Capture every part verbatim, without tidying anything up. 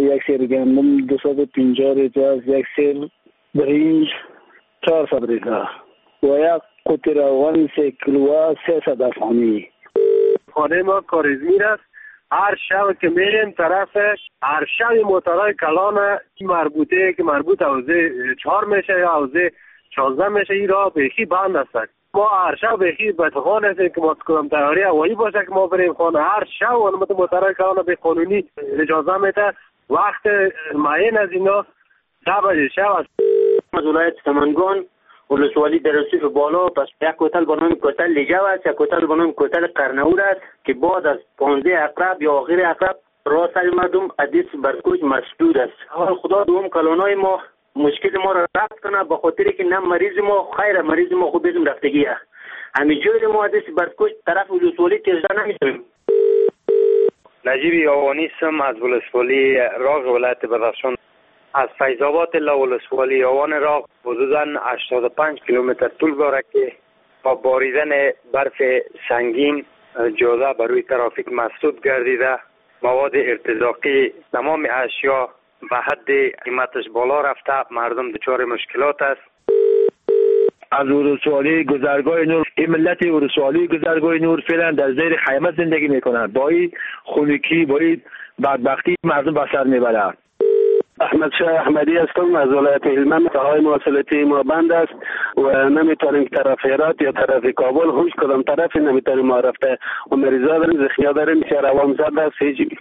یک سیر گندم دویست و پنجاه ریال، یک سیر برنج چهارصد ریال و یک قوطی روغن سه کیلو سیصد افغانی. خانه ما کاریزمیر است. هر شب که میریم طرف هر شب موترهای کلان مربوطه که مربوط حوزه چهار میشه یا حوزه چهارده میشه این راه بیخی بند است. ما هر شب بیخی بدخوان هستیم که ما کدام تیاری هوایی باشه که ما بریم خانه. هر شب علمت موترهای کلان به قانونی اجازه میده. وقت معین از اینا ده بجه شب است. از ولایت سمنگان ولسوالی در رسیف بالا، پس یک کوتل به نام کوتل لیجو است، یک کوتل به نام کوتل قرنور است که بعد از پانزده اقرب یا آخر اقرب راه سر مردم حدیث برکوش مسدود است. حال خدا دوم کلانای ما مشکل ما را رفت کنه، به خاطر که نه مریض ما خیر مریض ما خوب بزم رفتگی است. همین جای ما حدیث برکوش طرف ولسوالی تیزده نمیتونیم. نجیب یاوانی سم از ولسوالی راغ ولایت بدخشان. از فیض‌آباد تا ولسوالی یاوان راه حدوداً هشتاد و پنج کیلومتر طول دارد که با باریدن برف سنگین جاده بر روی ترافیک مسدود گردیده. مواد ارتزاقی تمام اشیا به حد قیمتش بالا رفته، مردم دچار مشکلات است. از ولسوالی گذرگاه نور، این ملت ولسوالی گذرگاه نور فعلا در زیر خیمه زندگی میکنند. با این خونکی با این بدبختی مردم به سر میبرند. احمد شاه احمدی هستم از ولایت هلمند. راههای مواصلاتی ما بند است و نمیتونیم طرف هرات یا طرف کابل هیچ کدام طرفی نمیتونیم ما رفته و مریضا داریم، زخمیا داریم، شهر عوام زد است. هیچ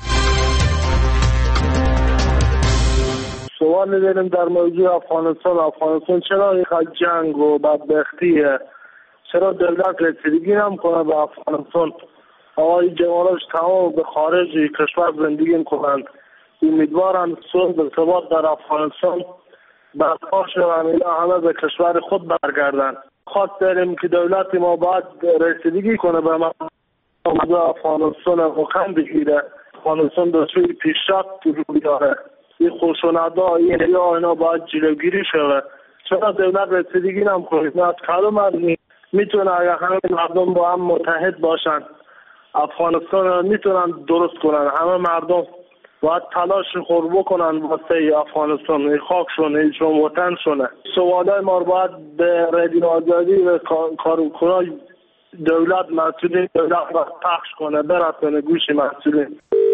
سوال داریم در موضوع افغانستان. افغانستان چرا این جنگ و بدبختیه؟ چرا دولت رسیدگی نمیکنه به افغانستان؟ آقای جواناش تمام به خارج کشور زندگی میکنند. امیدوارم صلح و ثبات در افغانستان برپا شود، همه به کشور خود برگردند. خواست داریم که دولت ما باید رسیدگی کنه به موضوع افغانستان و خم بگیره. افغانستان به سوی پیشرفت رو بیاره. این خشونت‌ها این یا اینا باید جلوگیری شود. چرا دولت رسیدگی نمیکنه؟ نه کلمه میتونه اگر همه مردم با هم متحد باشن افغانستان میتونن درست کنن. همه مردم باید تلاش خود بکنن واسه افغانستان، این خاکشون، این چون وطن شونه. سوالای ما باید به رادیو آزادی و کارکنای دولت مسئولین دولت را پخش کنه، برسونه گوش مسئولین.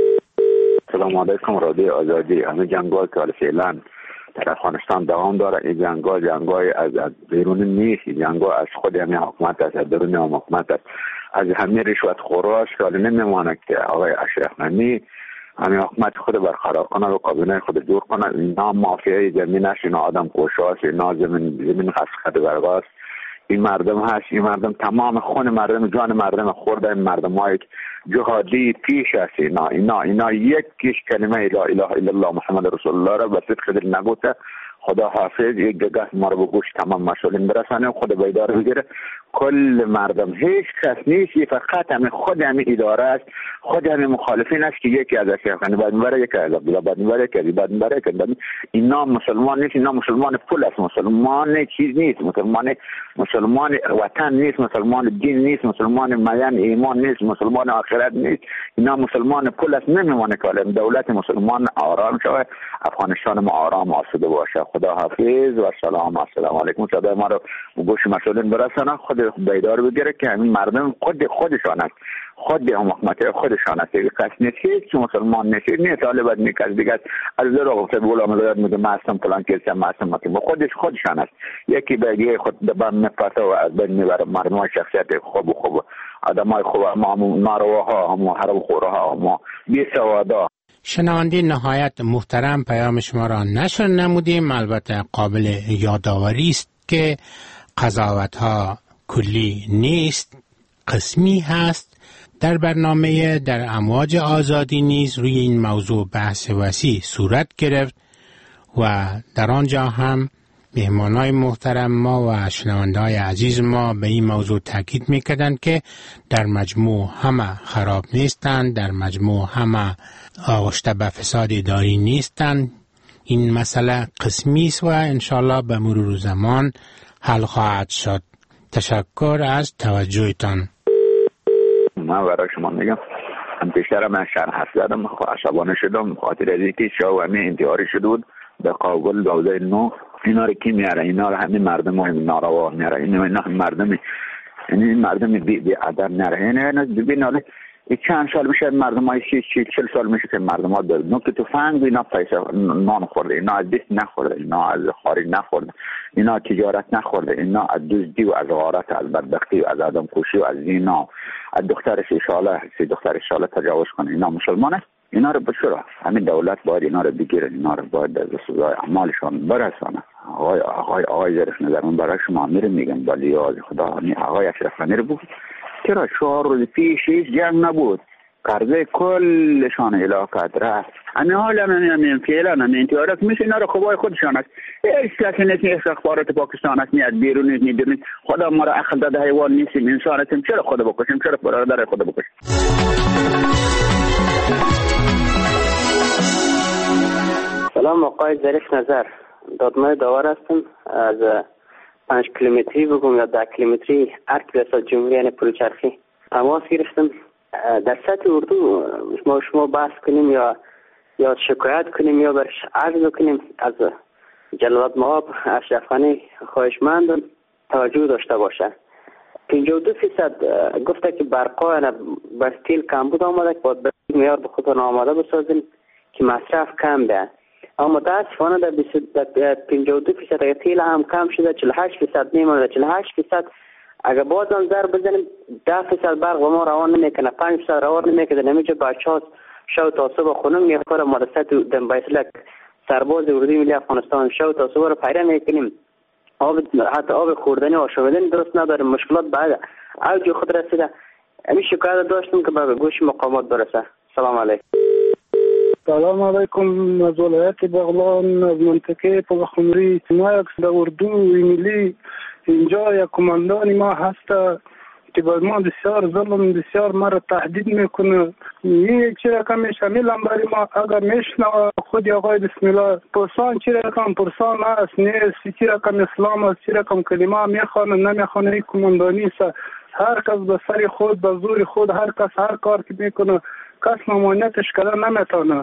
سلام علیکم رادیو آزادی. همه جنگ‌ها که فعلا در افغانستان دوام داره، این جنگ‌ها جنگ‌های از بیرون نیست، این جنگ‌ها از خود همین حکومت است، از درون هم حکومت است. از همین رشوت خوراش که حالا نمیمونه که آقای اشرف غنی همین حکومت خود برقرار کنه و کابینه خود دور کنه. اینا مافیای زمین است، اینا آدم کشاست، اینا زمین زمین خسخت برگاست. این مردم هست، این مردم تمام خون مردم، جان مردم خورده. این مردم های جهادی پیش است. اینا اینا اینا یک کش کلمه لا اله الا الله محمد رسول الله را به صدق دل نگوته. خدا حافظ یک جگه ما رو به گوش تمام مسئولین برسانه، خود بیدار بگیره. کل مردم هیچ کس نیست، فقط همین خود همین اداره است، خود همین مخالفین است که یکی از اشرف غنی بعد میبره، یکی از عبدالله بعد میبره، یکی از بعد میبره. اینا مسلمان نیست، اینا مسلمان پول است، مسلمان چیز نیست، مسلمان مسلمان وطن نیست، مسلمان دین نیست، مسلمان میان ایمان نیست، مسلمان آخرت نیست. اینا مسلمان پول است. نمیمونه که دولت مسلمان آرام شود، افغانستان ما آرام آسوده باشه. خدا حافظ و سلام. السلام علیکم. صدای ما رو به گوش مسئولین برسانه، خود بیدار بگیره که همین مردم خود خودشان است، خود هم حکومت خودشان است. کس نیست که مسلمان نیست، نیست حالا بعد میکرد دیگه از در گفته بولا مداد میگه ما هستم فلان کسی ما هستم ما خودش خودشان است. یکی به خود دبن میپسه و از بین میبره. مردم شخصیت خوب خوب آدمای خوب، ما نارواها، هم حرام خورها، ما بی سوادا. شنونده نهایت محترم، پیام شما را نشر نمودیم. البته قابل یادآوری است که قضاوت‌ها کلی نیست، قسمی هست. در برنامه در امواج آزادی نیز روی این موضوع بحث وسیع صورت گرفت و در آنجا هم مهمانای محترم ما و شنونده‌های عزیز ما به این موضوع تاکید می‌کردند که در مجموع همه خراب نیستند، در مجموع همه آغشته به فساد اداری نیستند. این مسئله قسمی است و انشالله به مرور زمان حل خواهد شد. تشکر از توجهتان. من برای شما میگم من پیشتر من شهر حرف زدم، عصبانه شدم خاطر از اینکه شاه همه انتحاری شده بود به قابل دوازده نو. اینا رو کی میاره؟ اینا رو همین مردم های ناروا میاره. اینا مردم، یعنی این مردم بی بی ادب نره. یعنی ببین حالا چند سال میشه مردم های سی سی چل سال میشه که مردم ها در نو که تو فنگ اینا پیسه نان خورده، اینا از دست نخورده، اینا از خارج نخورده، اینا تجارت نخورده، اینا از دزدی و از غارت، از بدبختی و از آدم کشی و از زنا، از دختر سی ساله سی دختر سی ساله تجاوز کنه. اینا مسلمانه. اینا رو بشوره. همین دولت باید اینا رو بگیره، اینا رو باید در سزای اعمالشان برسانه. آقای آقای آقای ظریف نظر من برای شما میره میگم ولی از خدا همین آقای اشرف غنی رو بود چرا چهار روز پیش هیچ جنگ نبود، قرضه کلشان علاقات رفت. همین حال همین فعلا همین انتحارات میشه اینا رو خوبای خودشان است. هیچ کسی نیست نیست اخبارات پاکستان است میاد بیرون نیست میدونید خدا ما را عقل داده حیوان نیستیم انسان هستیم چرا خود بکشیم چرا برادر خود بکشیم. سلام آقای ظریف نظر، دادمای داور هستم از پنج کیلومتری بگم یا ده کیلومتری ارک ریاست جمهوری یعنی پلوچرخی تماس گرفتم. در سطح اردو ما شما بحث کنیم یا یا شکایت کنیم یا برش عرض کنیم از جلالت مآب اشرف غنی خواهشمندم توجه داشته باشه. پنجاه و دو درصد گفته که برقا بر استیل کمبود آمده که باید معیار به خودتان آماده بسازیم که مصرف کم ده. اما متاسفانه در پنجاه و دو درصد اگر تیل هم کم شده چهل و هشت درصد میمونه. چهل و هشت درصد اگر باز هم ضرب بزنیم ده درصد برق و ما روان نمیکنه، پنج درصد روان نمیکنه. نمیشه بچه‌ها شو تا صبح خونه میخوره. ما در سطح دنبایسلک سرباز اردوی ملی افغانستان شو تا صبح رو پیدا میکنیم. آب حتی آب خوردنی و آشامیدنی درست نداریم. مشکلات بعد اوج خود رسیده. همین شکایت داشتم که به گوش مقامات برسه. سلام علیکم. سلام علیکم. از ولایت بغلان از منطقه پلخمری ما یک در اردوی ملی اینجا یک کماندان ما هست که باید ما بسیار ظلم بسیار ما را تهدید میکنه. این چی رقم شمیل هم برای ما اگر میشنوه خود آقای بسم الله پرسان چی رقم پرسان است نیست، چی رقم اسلام است، چی رقم کلمه میخوانه نمیخوانه. این کماندانی است. هر کس به سر خود به زور خود هر کس هر کار که میکنه کس ممانعتش کردن نمیتونه.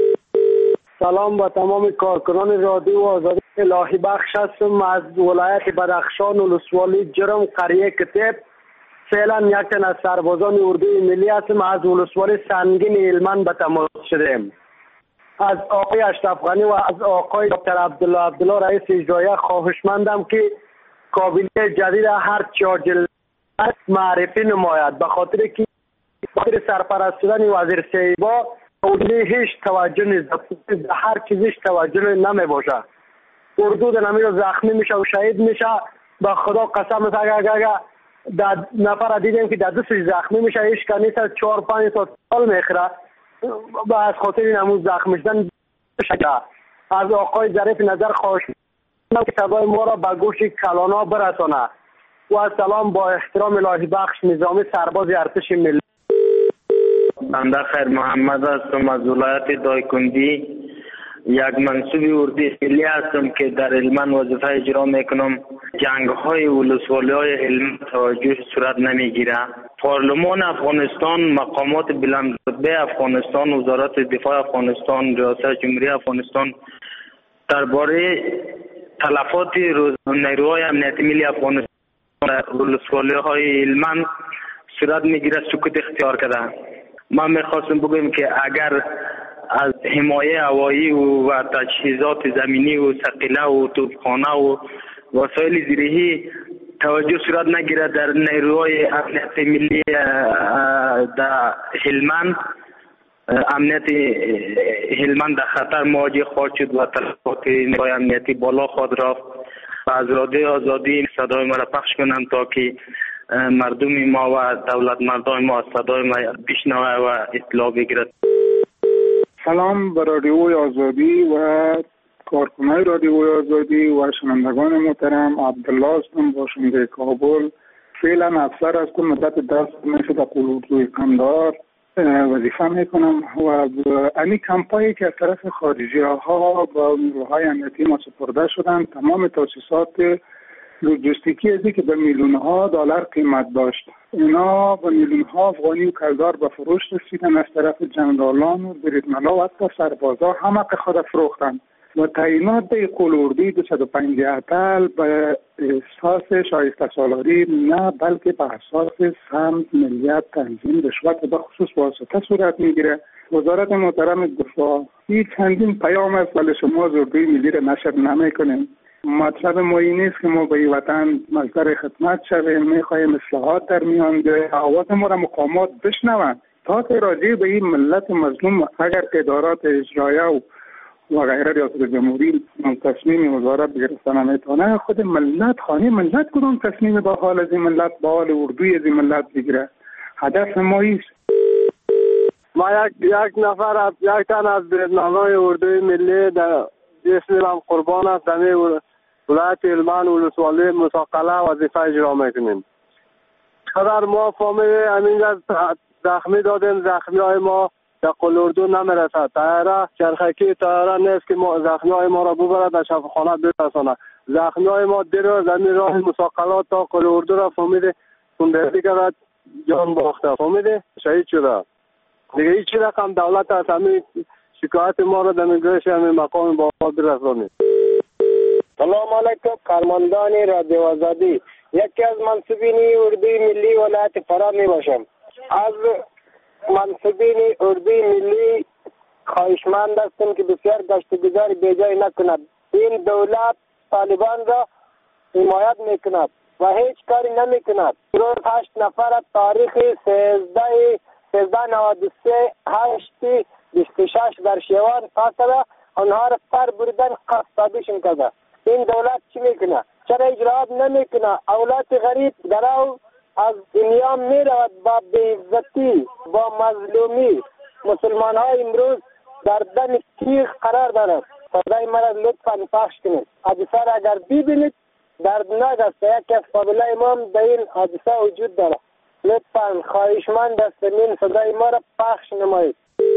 سلام با تمام کارکنان رادیو آزادی. الهی بخش هستم از ولایت بدخشان ولسوالی جرم قریه کتب. فعلا یک تن از سربازان اردوی ملی هستم از ولسوالی سنگین هلمند به تماس شدیم. از آقای اشرف غنی و از آقای دکتر عبدالله عبدالله رئیس اجرایی خواهشمندم که کابینه جدید هر چهار جلسه معرفی نماید، به خاطر که خاطر سرپرست شدن وزیر سیبا اردو هیچ توجه نیست، هر چیزش توجه نمی باشه. اردو در نمیرو زخمی میشه و شهید میشه. به خدا قسم است اگر اگر در نفر دیدیم که در دستش زخمی میشه هیچ کنی سر چهار پنج سال میخوره از خاطر این همون زخمی شدن. از آقای ظریف نظر خواهش میکنم که صدای ما را به گوش کلانا برسانه. و سلام با احترام الهی بخش نظامی سرباز ارتش ملی. بنده خیر محمد هستم از ولایت دایکندی. یک منصوب اردوی ملی هستم که در هلمند وظیفه اجرا میکنم. جنگ های ولسوالی های هلمند توجه صورت نمیگیره. پارلمان افغانستان، مقامات بلندرتبه افغانستان، وزارت دفاع افغانستان، ریاست جمهوری افغانستان درباره تلفات نیروهای امنیتی ملی افغانستان ولسوالی های هلمند صورت میگیره سکوت اختیار کرده. ما میخواستم بگویم که اگر از حمایه هوایی و تجهیزات زمینی و ثقیله و توپخانه و وسایل زیرهی توجه صورت نگیره در نیروهای امنیت ملی در هلمند، امنیت هلمند در خطر مواجه خواهد شد و تلفات نیروهای امنیتی بالا خواهد رفت. از رادیو آزادی صدای ما را پخش کنم تا که مردم ما و دولت مردان ما صدای ما بشنوه و اطلاع بگیرد. سلام به رادیوی آزادی و کارکنان رادیوی آزادی و شنوندگان محترم. عبدالله هستم باشنده کابل. فعلا افسر هستم، مدت دست میشه در قلوب‌جوی کمدار وظیفه میکنم و این کمپایی که از طرف خارجی ها با نیروهای امنیتی ما سپرده شدن تمام تاسیسات لوجستیکی ازی که به میلیون ها دلار قیمت داشت. اینا به میلیون ها افغانی و کلدار به فروش رسیدن از طرف جنرالان و بریدمنها و حتی سربازا همه که خود فروختن و تعیینات به قلوردی دویست و پنجاه اتل به اساس شایسته سالاری نه بلکه به اساس سمت، ملیت، تنظیم، رشوت به خصوص واسطه صورت میگیره. وزارت محترم دفاع این چندین پیام است ولی شما زردوی ملی را نشر نمیکنیم. مطلب ما این نیست که ما به این وطن مصدر خدمت شویم، میخواهیم اصلاحات در میان بیاید، آواز ما را مقامات بشنوند تا که راجع به این ملت مظلوم اگر ادارات اجرایه و و غیره ریاست جمهوری تصمیم وزارت بگرفتن نمیتونه، خود ملت خانه ملت کدوم تصمیم با حال از این ملت با حال اردوی از این ملت بگیره. هدف ما ایست. ما یک یک نفر از یک تن از بریدمنهای اردوی ملی در اسمم قربان است در ولایت هلمند ولسوالی مساقله وظیفه اجرا میکنیم. قدر ما فامیل همینجا زخمی دادیم، زخمی های ما در قلوردو نمیرسد. طیاره چرخکی طیاره نیست که ما زخمی های ما را ببرد در شفاخانه برساند. زخمی های ما دیر زمین راه مساقلات تا قلوردو را فامیل کندردی کرد، جان باخته، فامیل شهید شده. دیگه هیچ رقم دولت از همین شکایت ما را در نگرش همین مقام با حال برسانید. سلام علیکم کارمندان رادیو آزادی. یکی از منصوبین اردوی ملی ولایت فرا می باشم. از منصوبین اردوی ملی خواهشمند هستم که بسیار گشت گذار بیجای نکند. این دولت طالبان را حمایت میکند و هیچ کاری نمیکند. روز هشت نفر تاریخ سیزده سیزده نود و سه هشت بیست و شش در شیوان فاصله آنها را پر بردن قصابیشون کرده. این دولت چی میکنه؟ چرا اجرات نمیکنه؟ اولاد غریب درو از دنیا میرود با بیعزتی، با مظلومی. مسلمان ها امروز در دم تیغ قرار دارد. صدای مرا لطفا پخش کنید. حادثه را اگر ببینید دردناک است. یکی از قابله امام در این حادثه وجود دارد. لطفا خواهشمند هستم این صدای ما را پخش نمایید.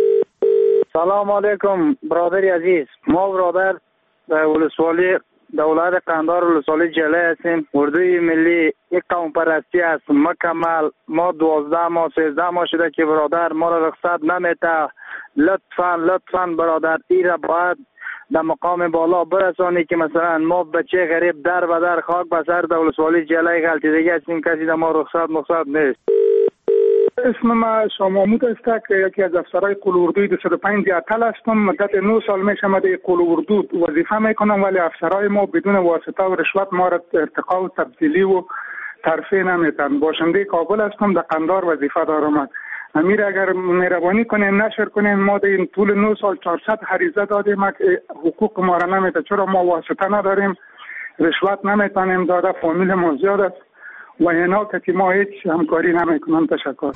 سلام علیکم برادری عزیز. ما برادر در ولسوالی دولت قندار ولسوالی جله هستیم. اردوی ملی یک قوم پرستی است مکمل. ما دوازده ماه سیزده ماه شده که برادر ما را رخصت نمیته. لطفا لطفا برادر ای را باید در مقام بالا برسانی که مثلا ما بچه غریب در و در خاک به سر در ولسوالی جله غلطی دیگه هستیم، کسی در ما رخصت مقصد نیست. اسم ما شامامود است که یکی از افسرهای قلوردوی دویست و پنجاه اتل هستم. مدت نه سال میشه من در قلوردو وظیفه میکنم ولی افسرهای ما بدون واسطه و رشوت ما را ارتقا و تبدیلی و ترفیع نمیتن. باشنده کابل هستم، در قندار وظیفه دارم. امیر اگر مهربانی کنین نشر کنین، ما در این طول نه سال چهارصد حریزه دادیم که حقوق ما را نمیده، چرا ما واسطه نداریم، رشوت نمیتونیم داده، فامیل ما زیاد است و اینا که ما هیچ همکاری نمیکنم. تشکر.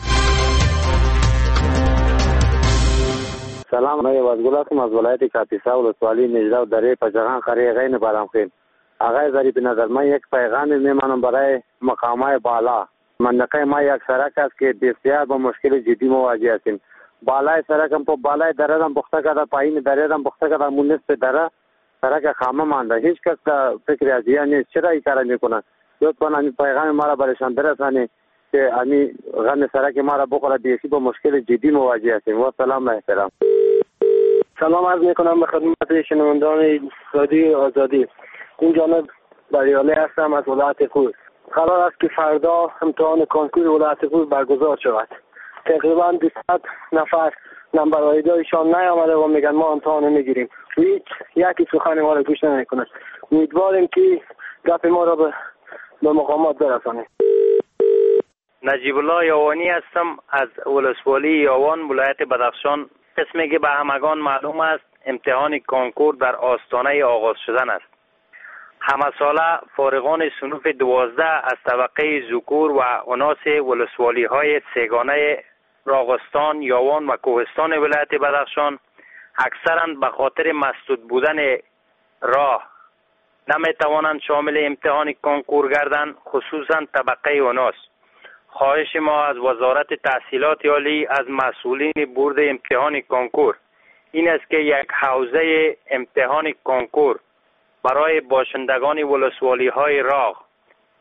سلام، من وزگل هستم از ولایت کاپیسا ولسوالی نجده و دره پجران قریه غین بادامخیل. آقای ظریف نظر، من یک پیغام میمانم برای مقامات بالا. منطقه ما یک سرک است که بسیار با مشکل جدی مواجه هستیم. بالای سرک هم په بالای دره هم پخته کرده، پایین دره هم پخته کرده، مون نصف دره سرک خامه مانده. هیچ کس که فکر ازیه نیست. چرا این کار میکنن؟ لطفا همین پیغام ما را برشان برسانی که همین غم سرک ما را بخوره. بیشی با مشکل جدی مواجه هستیم. و سلام و احترام. سلام عرض میکنم به خدمت شنوندگان رادیو آزادی. این جانب بریالی هستم از ولایت خوست. قرار است که فردا امتحان کنکور ولایت خوست برگزار شود. تقریبا دویست نفر نمبر آیدایشان نیامده و میگن ما امتحان میگیریم. هیچ یکی سخن ما را گوش نمیکنه. امیدواریم که گپ ما را به به مقامات برسانیم. نجیب الله یاوانی هستم از ولسوالی یاوان ولایت بدخشان. قسمی که به همگان معلوم است امتحان کنکور در آستانه آغاز شدن است. همه ساله فارغان صنوف دوازده از طبقه ذکور و اناث ولسوالی های سگانه راغستان، یاوان و کوهستان ولایت بدخشان اکثرا به خاطر مسدود بودن راه نمی توانند شامل امتحان کنکور گردند، خصوصا طبقه اناث. خواهش ما از وزارت تحصیلات عالی از مسئولین بورد امتحان کنکور این است که یک حوزه امتحان کنکور برای باشندگان ولسوالی های راغ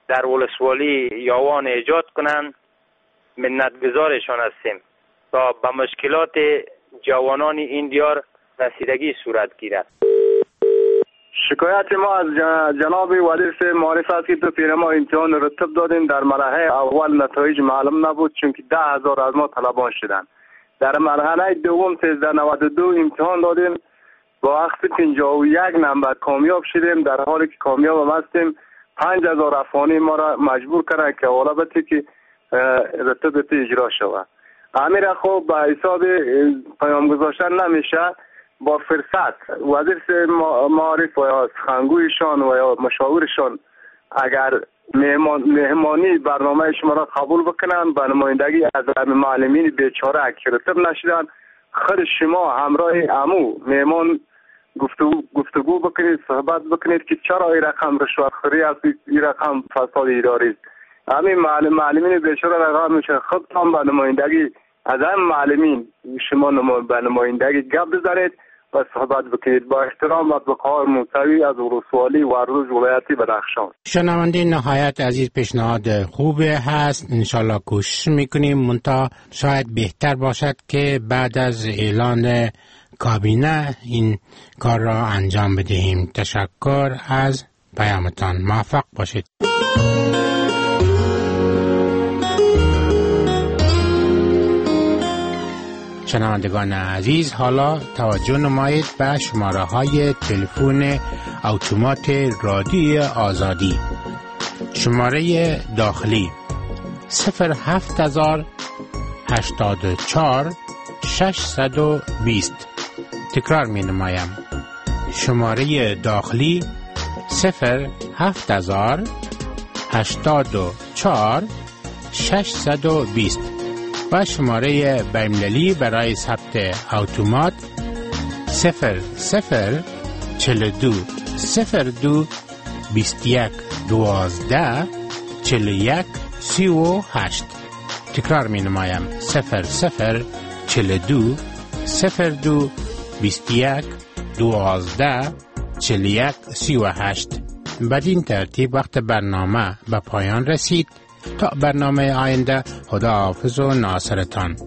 در ولسوالی یاوان ایجاد کنند، منتگزارشان هستیم تا به مشکلات جوانان این دیار رسیدگی صورت گیرد. شکایت ما از جناب وزیر معارف است که دو پیرما امتحان رتب دادیم. در مرحله اول نتایج معلوم نبود چون که ده هزار از ما طلبان شدند. در مرحله دوم سیزده نود و دو امتحان دادیم، با اخذ پنجاه و یک نمبر کامیاب شدیم. در حالی که کامیاب هم هستیم پنج هزار افغانی ما را مجبور کردند که اولابتی که رتب اجرا شود. امیر خوب به حساب پیام گذاشتن نمیشه. با فرصت وزیر معارف و یا سخنگویشان و یا مشاورشان اگر مهمان مهمانی برنامه شما را قبول بکنن، به نمایندگی از معلمین بیچاره که رتب نشدن، خود شما همراه امو مهمان گفتگو گفتگو بکنید، صحبت بکنید که چرا این رقم رشوت خوری است، این رقم فساد اداری است. همین معلم معلمین بیچاره را میشه خودتان به نمایندگی از هم معلمین شما به نمایندگی گپ بزنید و صحبت بکنید با احترام و به کار موسوی از ولسوالی وردوج ولایتی بدخشان. شنونده نهایت عزیز پیشنهاد خوبه هست، انشالله کوشش میکنیم، منتها شاید بهتر باشد که بعد از اعلان کابینه این کار را انجام بدهیم. تشکر از پیامتان، موفق باشید. شنوندگان عزیز، حالا توجه نمایید به شماره های تلفن اتومات رادیوی آزادی. شماره داخلی صفر هفت هزار هشتاد و چهار ششصد و بیست. تکرار می نمایم. شماره داخلی صفر هفت هزار هشتاد و چهار ششصد و بیست و شماره بین‌المللی برای ثبت اتومات صفر صفر چهل و دو صفر دو بیست و یک دوازده چهل و یک سی و هشت. تکرار می نمایم. صفر صفر چهل و دو صفر دو بیست و یک دوازده چهل و یک سی و هشت. بدین ترتیب وقت برنامه به پایان رسید. تا برنامه آینده، خدا حافظ و ناصرتان.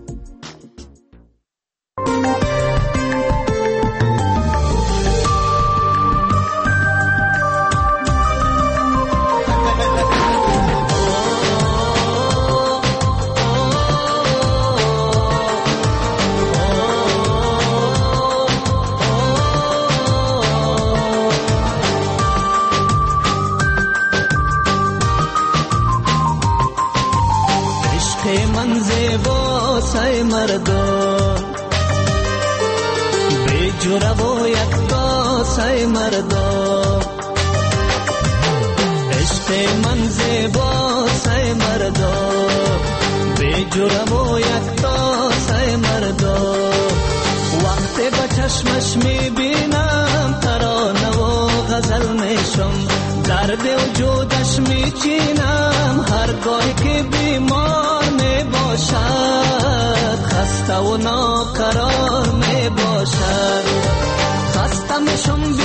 سای مردم به جوره و یکتا سای مردم، عشق من زیبا سای مردم به جوره و یکتا سای مردم. وقتی به چشمش میبینم ترانه و غزل میشم، درد وجودش میچینم هرگاهی که بیمار میباشد، خسته و ناقرار میباشد. خسته میشم